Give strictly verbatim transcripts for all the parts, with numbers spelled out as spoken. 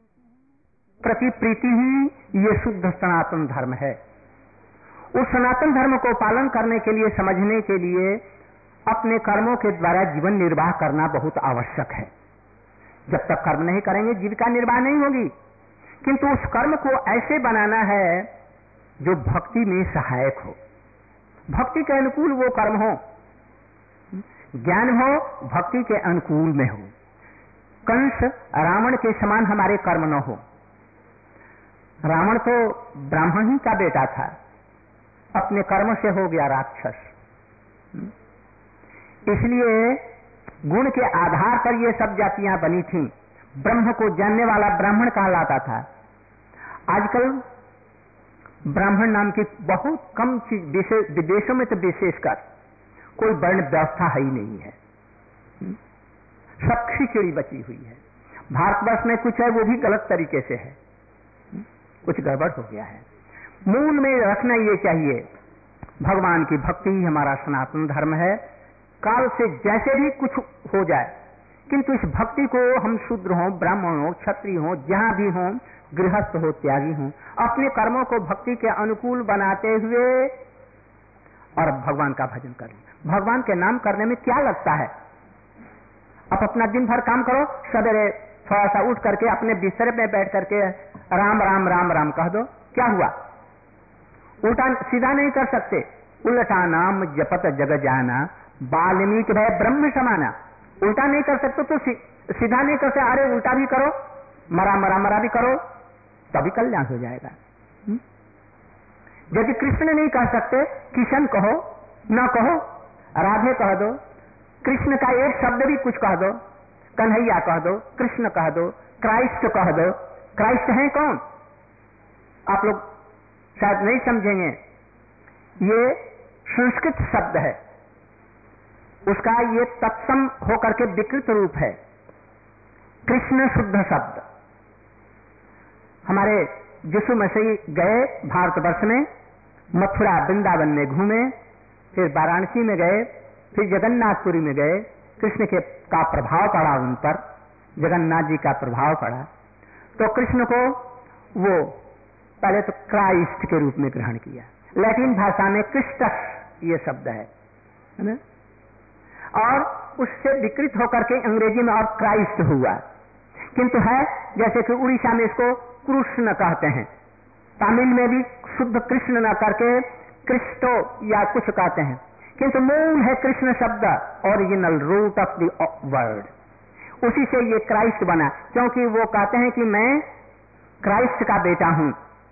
प्रति प्रीति ही ये शुद्ध सनातन धर्म है। उस सनातन धर्म को पालन करने के लिए, समझने के लिए अपने कर्मों के द्वारा जीवन निर्वाह करना बहुत आवश्यक है। जब तक कर्म नहीं करेंगे जीविका निर्वाह नहीं होगी। किंतु उस कर्म को ऐसे बनाना है जो भक्ति में सहायक हो, भक्ति के अनुकूल वो कर्म हो, ज्ञान हो भक्ति के अनुकूल में हो। कंस रावण के समान हमारे कर्म न हो। रावण तो ब्राह्मण ही का बेटा था, अपने कर्म से हो गया राक्षस। इसलिए गुण के आधार पर ये सब जातियां बनी थीं। ब्रह्म को जानने वाला ब्राह्मण कहलाता था। आजकल ब्राह्मण नाम की बहुत कम चीज, विदेशों में तो विशेषकर कोई वर्ण व्यवस्था है ही नहीं है, सब खिचड़ी बची हुई है। भारतवर्ष में कुछ है वो भी गलत तरीके से है, कुछ गड़बड़ हो गया है। मूल में रखना ये चाहिए, भगवान की भक्ति ही हमारा सनातन धर्म है। काल से जैसे भी कुछ हो जाए, किंतु इस भक्ति को हम शूद्र हों, ब्राह्मण हो, क्षत्रिय हो, जहां भी हों, गृहस्थ हो, त्यागी हों, अपने कर्मों को भक्ति के अनुकूल बनाते हुए और भगवान का भजन करें। भगवान के नाम करने में क्या लगता है? आप अपना दिन भर काम करो, सवेरे थोड़ा सा उठ करके अपने बिस्तर में बैठ करके राम राम राम राम कह दो, क्या हुआ? उल्टा सीधा नहीं कर सकते। उल्टा नाम जपत जग जाना, वाल्मीकि भय ब्रह्म समाना। उल्टा नहीं कर सकते तो सी, सीधा नहीं कर सकते, अरे उल्टा भी करो, मरा मरा मरा भी करो, तभी कल्याण हो जाएगा। यदि कृष्ण नहीं कह सकते, किशन कहो, न कहो, राधे कह दो, कृष्ण का एक शब्द भी कुछ कह दो, कन्हैया कह दो, कृष्ण कह दो, क्राइस्ट कह दो। क्राइस्ट है कौन? आप लोग शायद नहीं समझेंगे, ये संस्कृत शब्द है, उसका ये तत्सम होकर के विकृत रूप है। कृष्ण शुद्ध शब्द। हमारे यीशु मसीह गए भारतवर्ष में, मथुरा वृंदावन में घूमे, फिर वाराणसी में गए, फिर जगन्नाथपुरी में गए। कृष्ण के का प्रभाव पड़ा उन पर, जगन्नाथ जी का प्रभाव पड़ा, तो कृष्ण को वो पहले तो क्राइस्ट के रूप में ग्रहण किया। लैटिन भाषा में क्रिस्टस ये शब्द है, है ना? और उससे विकृत होकर के अंग्रेजी में और क्राइस्ट हुआ। किंतु है जैसे कि उड़ीसा में इसको कृष्ण कहते हैं, तमिल में भी शुद्ध कृष्ण न करके क्रिस्टो या कुछ कहते हैं, किंतु मूल है कृष्ण शब्द, original root of the word. उसी से ये क्राइस्ट बना, क्योंकि वो कहते हैं कि मैं क्राइस्ट का बेटा हूं।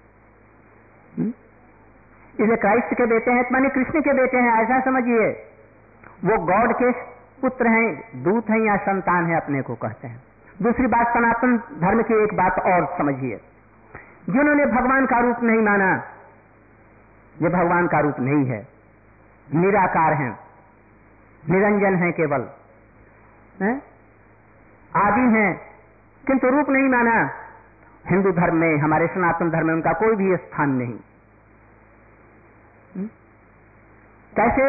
इसलिए क्राइस्ट के बेटे हैं माने कृष्ण के बेटे हैं, ऐसा समझिए। वो गॉड के पुत्र हैं, दूत हैं या संतान है, अपने को कहते हैं। दूसरी बात, सनातन धर्म की एक बात और समझिए, जिन्होंने भगवान का रूप नहीं माना, ये भगवान का रूप नहीं है, निराकार हैं, निरंजन हैं, केवल है? आदि हैं, किंतु रूप नहीं माना। हिंदू धर्म में, हमारे सनातन धर्म में उनका कोई भी स्थान नहीं। कैसे?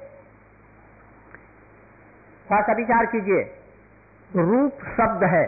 थोड़ा सा विचार कीजिए। रूप शब्द है,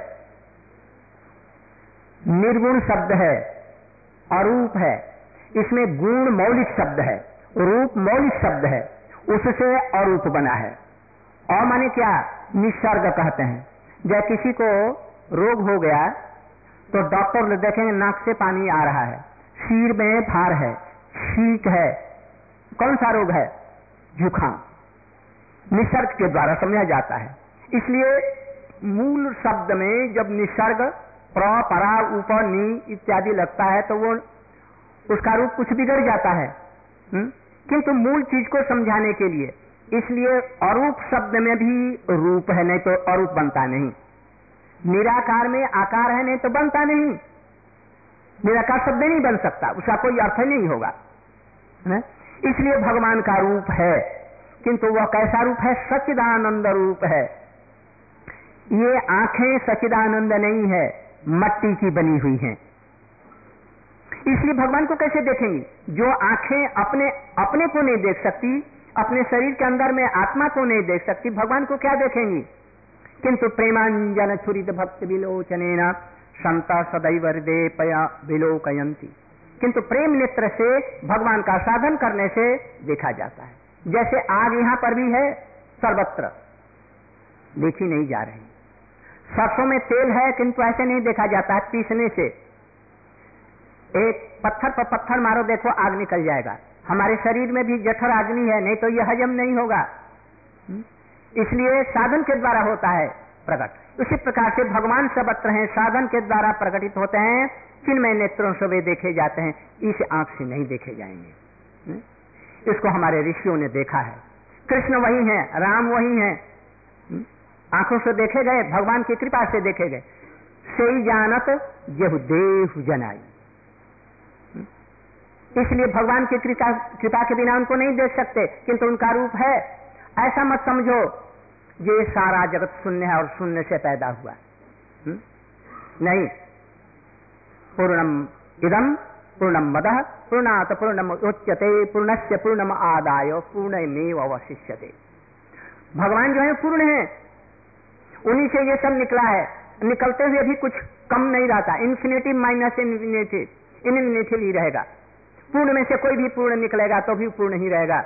निर्गुण शब्द है, अरूप है। इसमें गुण मौलिक शब्द है, रूप मौलिक शब्द है, उससे अरूप बना है। और माने क्या? निसर्ग कहते हैं। जब किसी को रोग हो गया तो डॉक्टर देखेंगे नाक से पानी आ रहा है, सिर में फार है, छींक है, कौन सा रोग है? जुखाम। निसर्ग के द्वारा समझा जाता है। इसलिए मूल शब्द में जब निसर्ग प्र, परा, उप, नी इत्यादि लगता है तो वो उसका रूप कुछ बिगड़ जाता है, किंतु मूल चीज को समझाने के लिए। इसलिए अरूप शब्द में भी रूप है, नहीं तो अरूप बनता नहीं। निराकार में आकार है, नहीं तो बनता नहीं। निराकार शब्द नहीं बन सकता, उसका कोई अर्थ नहीं होगा, है? इसलिए भगवान का रूप है, किंतु वह कैसा रूप है? सच्चिदानंद रूप है। ये आंखें सच्चिदानंद नहीं है, मट्टी की बनी हुई हैं। इसलिए भगवान को कैसे देखेंगी? जो आंखें अपने अपने को नहीं देख सकती, अपने शरीर के अंदर में आत्मा को नहीं देख सकती, भगवान को क्या देखेंगी? किंतु प्रेमांजन छुरित भक्त विलोचनेन संत सदैव हृदय पया विलोकयंती। किंतु प्रेम नेत्र से भगवान का साधन करने से देखा जाता है। जैसे आग यहाँ पर भी है, सर्वत्र देखी नहीं जा रही। सरसों में तेल है किंतु ऐसे नहीं देखा जाता है, पीसने से एक पत्थर पर पत्थर मारो, देखो आग निकल जाएगा। हमारे शरीर में भी जठर अग्नि है, नहीं तो यह हजम नहीं होगा, इसलिए साधन के द्वारा होता है प्रकट। उसी प्रकार से भगवान सर्वत्र हैं, साधन के द्वारा प्रकटित होते हैं, चिन्मय नेत्रों से वे देखे जाते हैं, इस आंख से नहीं देखे जाएंगे। इसको हमारे ऋषियों ने देखा है। कृष्ण वही हैं, राम वही हैं, आंखों से देखे गए, भगवान की कृपा से देखे गए। सही जानत जेहु देहु जनाई, इसलिए भगवान की कृपा कृपा के बिना उनको नहीं देख सकते, किंतु उनका रूप है। ऐसा मत समझो ये सारा जगत शून्य है और शून्य से पैदा हुआ, हुँ? नहीं। पूर्णम इदम पूर्णम मदः पूर्णात पूर्णम उच्यते पूर्णस्य पूर्णम आदाय पूर्णमेव अवशिष्यते। भगवान जो है पूर्ण है, उन्हीं से ये सब निकला है। निकलते हुए भी कुछ कम नहीं रहता, इन्फिनिटी माइनस इन्फिनिटी इनफिनिटी ही रहेगा। पूर्ण में से कोई भी पूर्ण निकलेगा तो भी पूर्ण ही रहेगा।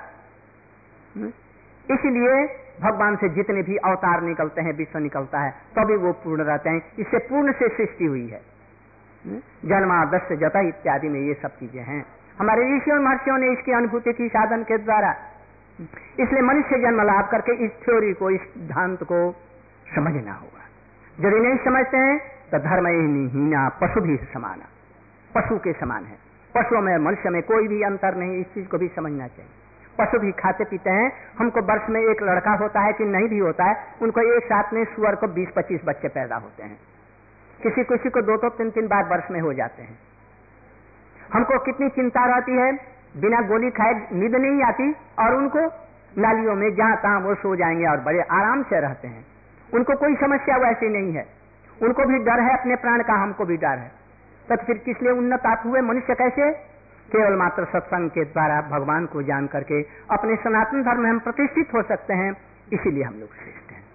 इसलिए भगवान से जितने भी अवतार निकलते हैं, विश्व निकलता है, तो भी वो पूर्ण रहते हैं। इससे पूर्ण से सृष्टि हुई है। जन्मादस्य जता इत्यादि में ये सब चीजें हैं। हमारे ऋषियों महर्षियों ने इसकी अनुभूति की साधन के द्वारा। इसलिए मनुष्य जन्म लाभ करके इस थ्योरी को, इस सिद्धांत को समझना होगा। यदि नहीं समझते हैं तो धर्म हीना पशु भी समान, पशु के समान है। पशुओं में मनुष्य में कोई भी अंतर नहीं, इस चीज को भी समझना चाहिए। पशु भी खाते पीते हैं। हमको वर्ष में एक लड़का होता है कि नहीं भी होता है, उनको एक साथ में सुअर को बीस पच्चीस बच्चे पैदा होते हैं। किसी किसी को दो दो तीन तीन बार वर्ष में हो जाते हैं। हमको कितनी चिंता रहती है, बिना गोली खाए नींद नहीं आती, और उनको नालियों में जहां तहां वो सो जाएंगे और बड़े आराम से रहते हैं। उनको कोई समस्या वैसी नहीं है। उनको भी डर है अपने प्राण का, हमको भी डर है। तब फिर किस लिए उन्नत आप हुए मनुष्य? कैसे? केवल मात्र सत्संग के द्वारा भगवान को जान करके अपने सनातन धर्म में हम प्रतिष्ठित हो सकते हैं। इसीलिए हम लोग श्रेष्ठ हैं।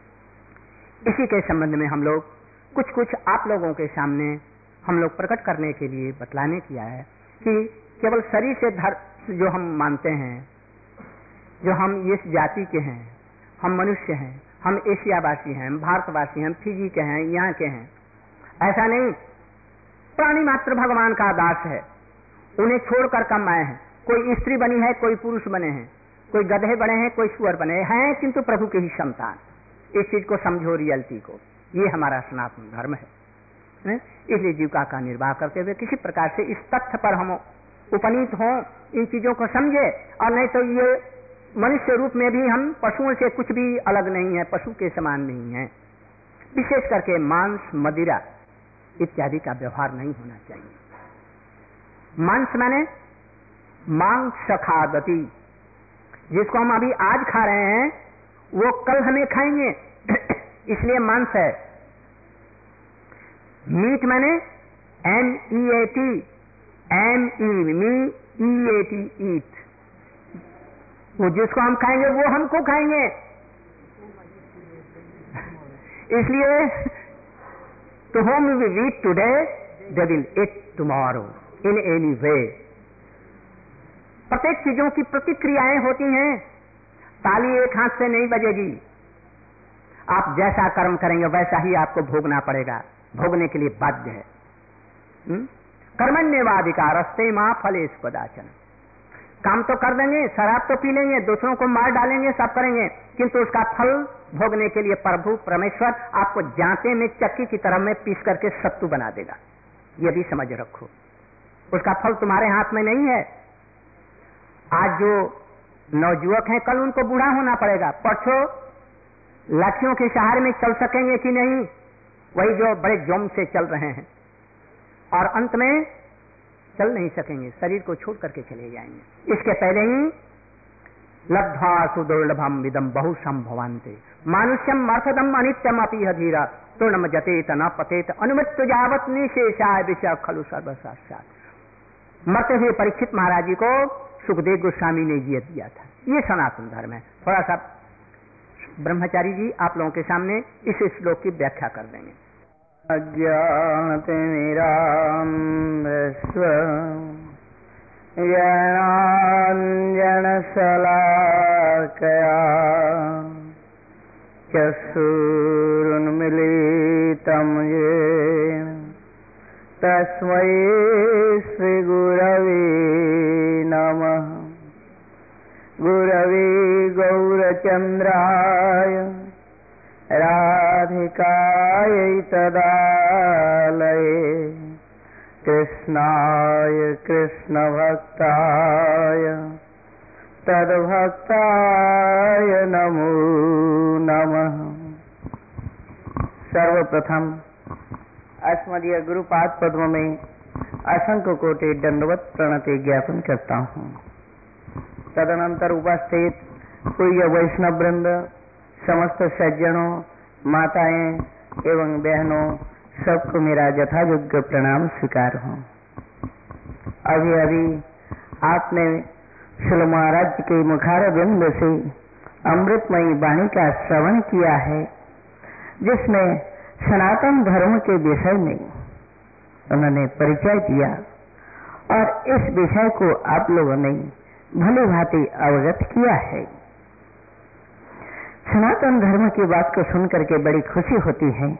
इसी के संबंध में हम लोग कुछ कुछ आप लोगों के सामने हम लोग प्रकट करने के लिए बतलाने किया है कि केवल शरीर से धर्म जो हम मानते हैं, जो हम इस जाति के हैं, हम मनुष्य हैं, हम एशियावासी हैं, हम भारतवासी हैं, हम फिजी के हैं, यहाँ के हैं, ऐसा नहीं। प्राणी मात्र भगवान का दास है, उन्हें छोड़कर कम आए हैं। कोई स्त्री बनी है, कोई पुरुष बने हैं, कोई गधे बने हैं, कोई सुअर बने हैं, किंतु प्रभु के ही संतान। इस चीज को समझो, रियलिटी को। ये हमारा सनातन धर्म है। इसलिए जीविका का निर्वाह करते हुए किसी प्रकार से इस तथ्य पर हम उपनीत हों, इन चीजों को समझे, और नहीं तो ये मनुष्य रूप में भी हम पशुओं से कुछ भी अलग नहीं है, पशु के समान नहीं है। विशेष करके मांस, मदिरा इत्यादि का व्यवहार नहीं होना चाहिए। मांस माने मांस खादति, जिसको हम अभी आज खा रहे हैं वो कल हमें खाएंगे, इसलिए मांस है। मीट माने M E A T, M E me E A T eat, वो जिसको हम खाएंगे वो हमको खाएंगे। इसलिए to whom we eat today they will eat tomorrow in any way. प्रत्येक चीजों की प्रतिक्रियाएं होती हैं। ताली एक हाथ से नहीं बजेगी। आप जैसा कर्म करेंगे वैसा ही आपको भोगना पड़ेगा, भोगने के लिए बाध्य है। कर्मण्येवाधिकारस्ते मां फलेषु कदाचन। काम तो कर देंगे, शराब तो पी लेंगे, दूसरों को मार डालेंगे, सब करेंगे, किंतु उसका फल भोगने के लिए प्रभु परमेश्वर आपको जांते में चक्की की तरह में पीस करके सत्तू बना देगा। ये भी समझ रखो, उसका फल तुम्हारे हाथ में नहीं है। आज जो नवजुवक हैं, कल उनको बूढ़ा होना पड़ेगा। परसों लाठियों के सहारे में चल सकेंगे कि नहीं, वही जो बड़े जोम से चल रहे हैं, और अंत में चल नहीं सकेंगे, शरीर को छोड़ करके चले जाएंगे। इसके पहले ही लब्ध्वा सुदुर्लभम विदम बहु संभवान्ते मानुष्यम मर्थदम अनित्यम अपि धीरा तूर्णम जतेत न पतेत अनुमृत्यु जावत निशेषाय विषय खलु सर्वसाक्षात्। मरते हुए परीक्षित महाराज जी को सुखदेव गोस्वामी ने ये दिया था। ये सनातन धर्म है। थोड़ा सा ब्रह्मचारी जी आप लोगों के सामने इस श्लोक की व्याख्या कर देंगे। अज्ञानतिमिरान्धस्व ज्ञानाञ्जनशलाकया चक्षुरुन्मीलितं येन तस्मै श्रीगुरवे नमः। गुरवे गौरचन्द्राय राधिकायै तदालये कृष्णाय कृष्णभक्ताय तद्भक्ताय नमो नमः। सर्वप्रथम अस्मदीय गुरुपाद पद्म में असंख्य कोटि दंडवत प्रणति ज्ञापन करता हूँ। तदनंतर उपस्थित पूज्य वैष्णव वृंद, समस्त सज्जनों, माताएं एवं बहनों, सबको मेरा यथायोग्य प्रणाम स्वीकार हो। अभी अभी आपने श्रील महाराज के मुखारविंद से अमृतमयी वाणी का श्रवण किया है, जिसमें सनातन धर्म के विषय में उन्होंने परिचय दिया और इस विषय को आप लोगों ने भली भांति अवगत किया है। सनातन धर्म की बात को सुनकर के बड़ी खुशी होती है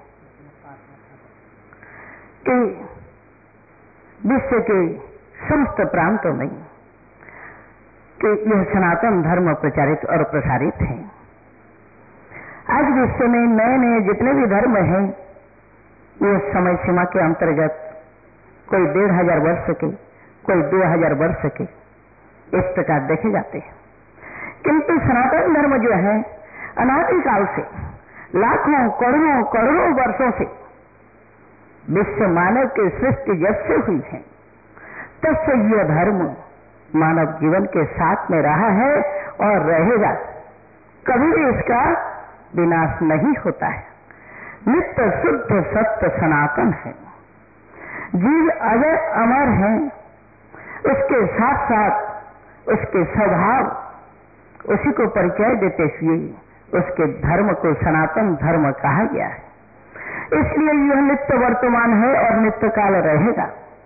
कि विश्व के समस्त प्रांतों में कि यह सनातन धर्म प्रचारित और प्रसारित है। आज विश्व में नए नए जितने भी धर्म हैं वो समय सीमा के अंतर्गत कोई डेढ़ हजार वर्ष के, कोई दो हजार वर्ष के, इस प्रकार देखे जाते हैं। किंतु सनातन धर्म जो है अनादिकाल से लाखों करोड़ों करोड़ों वर्षों से विश्व मानव की सृष्टि जब से हुई है तब से यह धर्म मानव जीवन के साथ में रहा है और रहेगा। कभी भी इसका विनाश नहीं होता है। नित्य शुद्ध सत्य सनातन है। जीव अजय अमर है। उसके साथ साथ उसके स्वभाव उसी को परिचय देते हुए उसके धर्म को सनातन धर्म कहा गया है। इसलिए यह नित्य वर्तमान है और नित्य काल रहेगा।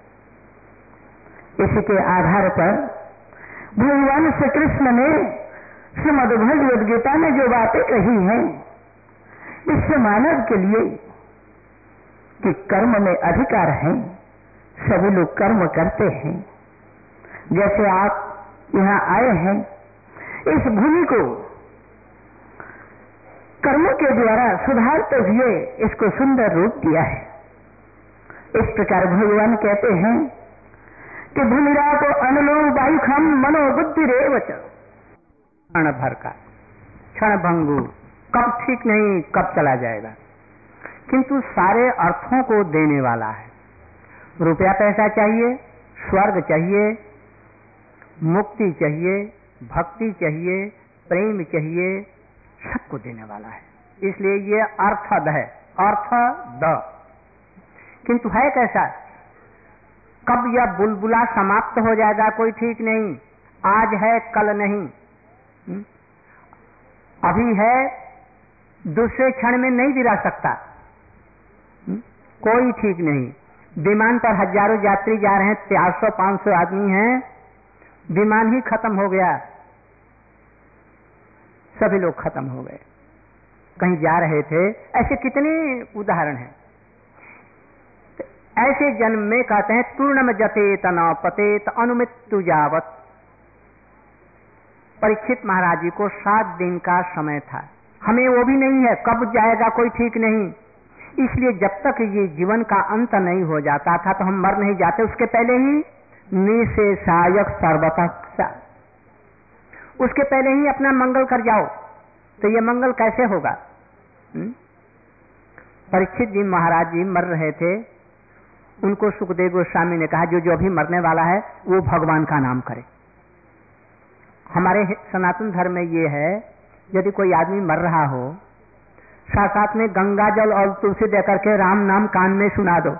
इसी के आधार पर भगवान श्री कृष्ण ने श्रीमद् भगवद गीता में जो बातें कही हैं, इससे मानव के लिए कि कर्म में अधिकार है, सभी लोग कर्म करते हैं। जैसे आप यहाँ आए हैं, इस भूमि को कर्मों के द्वारा सुधारते हुए इसको सुंदर रूप दिया है। इस प्रकार भगवान कहते हैं कि भूमिरा को अनुलोम वायुखम मनोबुद्धि रेवच। क्षण भर का क्षण भंगु, कब ठीक नहीं कब चला जाएगा, किंतु सारे अर्थों को देने वाला है। रुपया पैसा चाहिए, स्वर्ग चाहिए, मुक्ति चाहिए, भक्ति चाहिए, प्रेम चाहिए, सबको देने वाला है। इसलिए ये अर्थद है, अर्थ द। किंतु है कैसा? कब यह बुलबुला समाप्त हो जाएगा कोई ठीक नहीं। आज है कल नहीं, अभी है दूसरे क्षण में नहीं गिरा सकता, कोई ठीक नहीं। विमान पर हजारों यात्री जा रहे हैं, चार सौ पांच सौ आदमी हैं, विमान ही खत्म हो गया, सभी लोग खत्म हो गए। कहीं जा रहे थे, ऐसे कितने उदाहरण हैं। ऐसे जन्म में कहते हैं तूर्णम जतेत न पतेत अनुमृत्यु जावत। परीक्षित महाराज जी को सात दिन का समय था, हमें वो भी नहीं है, कब जाएगा कोई ठीक नहीं। इसलिए जब तक ये जीवन का अंत नहीं हो जाता था तो हम मर नहीं जाते, उसके पहले ही निशेषायक सर्वतः, उसके पहले ही अपना मंगल कर जाओ। तो ये मंगल कैसे होगा? परीक्षित जी महाराज जी मर रहे थे, उनको सुखदेव गोस्वामी ने कहा जो जो अभी मरने वाला है वो भगवान का नाम करे। हमारे सनातन धर्म में ये है, यदि कोई आदमी मर रहा हो, साथ साथ में गंगा जल और तुलसी देकर के राम नाम कान में सुना दो,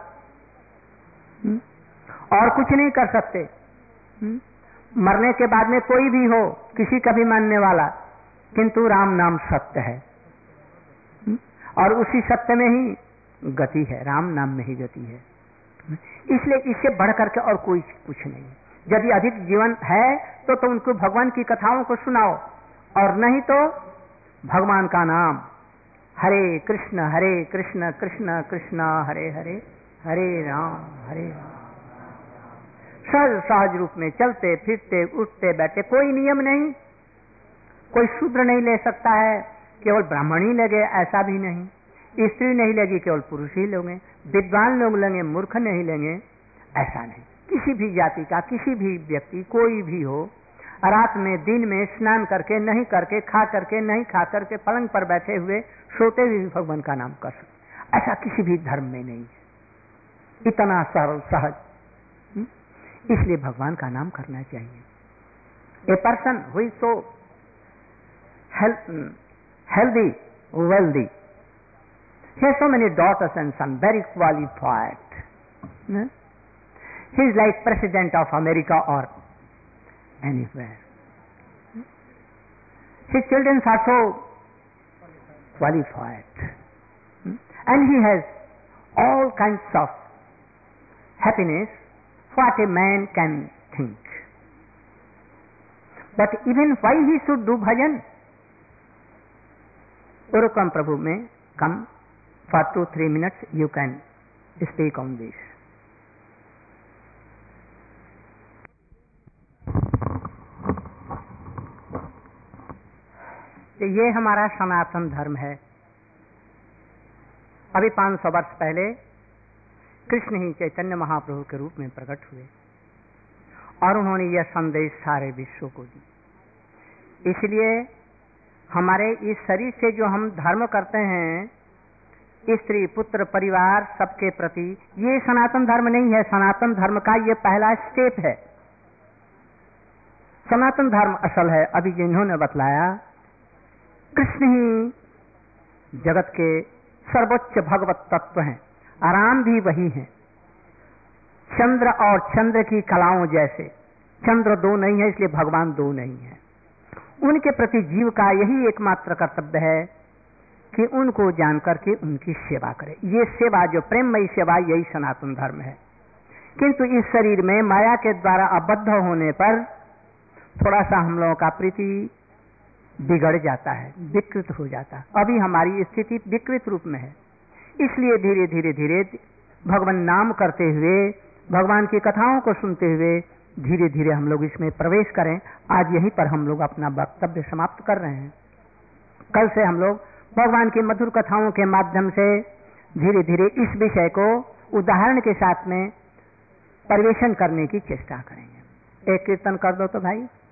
और कुछ नहीं कर सकते। मरने के बाद में कोई भी हो, किसी का भी मानने वाला, किंतु राम नाम सत्य है और उसी सत्य में ही गति है, राम नाम में ही गति है। इसलिए इससे बढ़ करके और कोई कुछ नहीं। यदि अधिक जीवन है तो तो उनको भगवान की कथाओं को सुनाओ, और नहीं तो भगवान का नाम, हरे कृष्ण हरे कृष्ण कृष्ण कृष्ण हरे हरे, हरे राम हरे राम, सहज सहज रूप में चलते फिरते उठते बैठते, कोई नियम नहीं। कोई शूद्र नहीं ले सकता है, केवल ब्राह्मण ही लगे ऐसा भी नहीं, स्त्री नहीं लेगी केवल पुरुष ही लेंगे, विद्वान लोग लेंगे मूर्ख नहीं लेंगे ऐसा नहीं। किसी भी जाति का किसी भी व्यक्ति कोई भी हो, रात में दिन में स्नान करके नहीं करके, खा करके नहीं खा करके, पलंग पर बैठे हुए सोते हुए भी भगवान का नाम कर सकते, ऐसा किसी भी धर्म में नहीं है। इतना सरल सहज, इसलिए भगवान का नाम करना चाहिए। A person who is so healthy, wealthy, he has so many daughters and son, very qualified. Hmm? He is like President of America or anywhere. Hmm? His children are so qualified. Hmm? And he has all kinds of happiness, what a man can think. But even why he should do bhajan? Urukam Prabhu may come for two, three minutes, you can speak on this. ये हमारा सनातन धर्म है। अभी पांच सौ वर्ष पहले कृष्ण ही चैतन्य महाप्रभु के रूप में प्रकट हुए और उन्होंने यह संदेश सारे विश्व को दी। इसलिए हमारे इस शरीर से जो हम धर्म करते हैं, स्त्री पुत्र परिवार सबके प्रति, ये सनातन धर्म नहीं है। सनातन धर्म का ये पहला स्टेप है। सनातन धर्म असल है, अभी जिन्होंने बतलाया, कृष्ण ही जगत के सर्वोच्च भगवत तत्व हैं, आराम भी वही है। चंद्र और चंद्र की कलाओं जैसे, चंद्र दो नहीं है इसलिए भगवान दो नहीं है। उनके प्रति जीव का यही एकमात्र कर्तव्य है कि उनको जानकर के उनकी सेवा करे। ये सेवा, जो प्रेममयी सेवा, यही सनातन धर्म है। किंतु इस शरीर में माया के द्वारा आबद्ध होने पर थोड़ा सा हम लोगों का प्रीति बिगड़ जाता है, विकृत हो जाता है। अभी हमारी स्थिति विकृत रूप में है। इसलिए धीरे धीरे धीरे भगवान नाम करते हुए, भगवान की कथाओं को सुनते हुए धीरे धीरे हम लोग इसमें प्रवेश करें। आज यहीं पर हम लोग अपना वक्तव्य समाप्त कर रहे हैं। कल से हम लोग भगवान की मधुर कथाओं के माध्यम से धीरे धीरे इस विषय को उदाहरण के साथ में परिवेशन करने की चेष्टा करेंगे। एक कीर्तन कर दो तो भाई।